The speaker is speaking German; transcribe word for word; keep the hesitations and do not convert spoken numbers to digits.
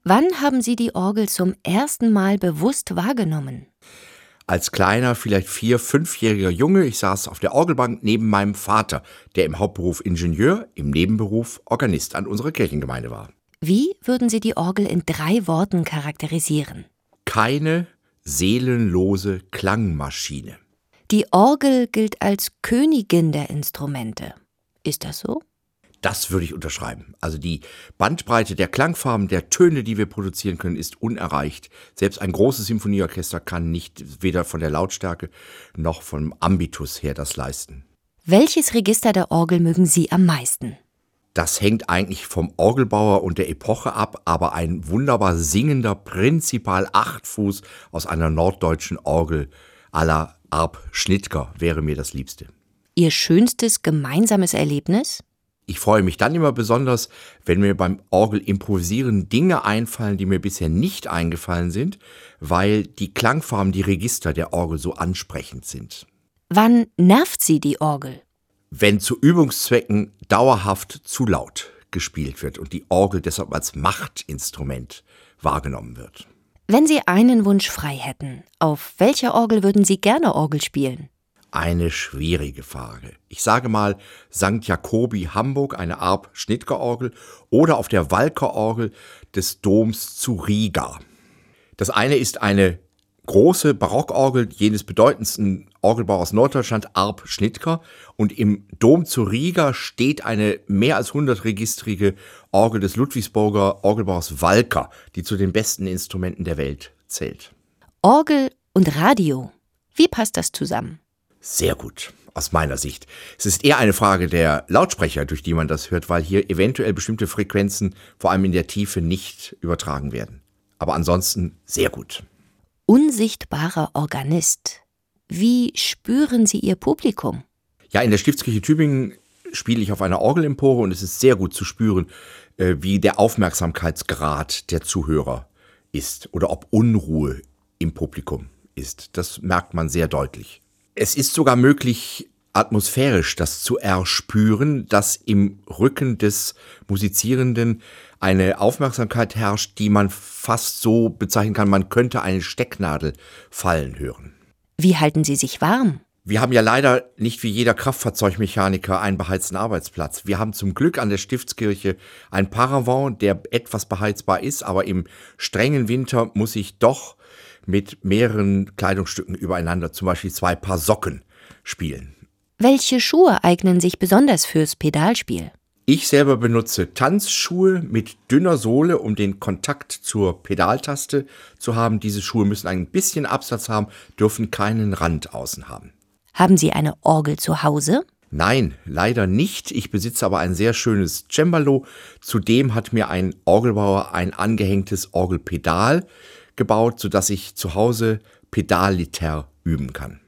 Wann haben Sie die Orgel zum ersten Mal bewusst wahrgenommen? Als kleiner, vielleicht vier-, fünfjähriger Junge, ich saß auf der Orgelbank neben meinem Vater, der im Hauptberuf Ingenieur, im Nebenberuf Organist an unserer Kirchengemeinde war. Wie würden Sie die Orgel in drei Worten charakterisieren? Keine seelenlose Klangmaschine. Die Orgel gilt als Königin der Instrumente. Ist das so? Das würde ich unterschreiben. Also die Bandbreite der Klangfarben, der Töne, die wir produzieren können, ist unerreicht. Selbst ein großes Symphonieorchester kann nicht weder von der Lautstärke noch vom Ambitus her das leisten. Welches Register der Orgel mögen Sie am meisten? Das hängt eigentlich vom Orgelbauer und der Epoche ab, aber ein wunderbar singender Prinzipal Achtfuß aus einer norddeutschen Orgel à la Arp Schnittger wäre mir das Liebste. Ihr schönstes gemeinsames Erlebnis? Ich freue mich dann immer besonders, wenn mir beim Orgelimprovisieren Dinge einfallen, die mir bisher nicht eingefallen sind, weil die Klangfarben, die Register der Orgel so ansprechend sind. Wann nervt Sie die Orgel? Wenn zu Übungszwecken dauerhaft zu laut gespielt wird und die Orgel deshalb als Machtinstrument wahrgenommen wird. Wenn Sie einen Wunsch frei hätten, auf welcher Orgel würden Sie gerne Orgel spielen? Eine schwierige Frage. Ich sage mal Sankt Jakobi Hamburg, eine Arp Schnittger Orgel, oder auf der Walker Orgel des Doms zu Riga. Das eine ist eine große Barockorgel jenes bedeutendsten Orgelbauers Norddeutschland, Arp Schnittger, und im Dom zu Riga steht eine mehr als hundertregistrige Orgel des Ludwigsburger Orgelbauers Walker, die zu den besten Instrumenten der Welt zählt. Orgel und Radio, wie passt das zusammen? Sehr gut, aus meiner Sicht. Es ist eher eine Frage der Lautsprecher, durch die man das hört, weil hier eventuell bestimmte Frequenzen, vor allem in der Tiefe, nicht übertragen werden. Aber ansonsten sehr gut. Unsichtbarer Organist. Wie spüren Sie Ihr Publikum? Ja, in der Stiftskirche Tübingen spiele ich auf einer Orgelempore und es ist sehr gut zu spüren, wie der Aufmerksamkeitsgrad der Zuhörer ist oder ob Unruhe im Publikum ist. Das merkt man sehr deutlich. Es ist sogar möglich, atmosphärisch das zu erspüren, dass im Rücken des Musizierenden eine Aufmerksamkeit herrscht, die man fast so bezeichnen kann, man könnte eine Stecknadel fallen hören. Wie halten Sie sich warm? Wir haben ja leider nicht wie jeder Kraftfahrzeugmechaniker einen beheizten Arbeitsplatz. Wir haben zum Glück an der Stiftskirche einen Paravent, der etwas beheizbar ist, aber im strengen Winter muss ich doch mit mehreren Kleidungsstücken übereinander, zum Beispiel zwei Paar Socken, spielen. Welche Schuhe eignen sich besonders fürs Pedalspiel? Ich selber benutze Tanzschuhe mit dünner Sohle, um den Kontakt zur Pedaltaste zu haben. Diese Schuhe müssen ein bisschen Absatz haben, dürfen keinen Rand außen haben. Haben Sie eine Orgel zu Hause? Nein, leider nicht. Ich besitze aber ein sehr schönes Cembalo. Zudem hat mir ein Orgelbauer ein angehängtes Orgelpedal gebaut, sodass ich zu Hause pedaliter üben kann.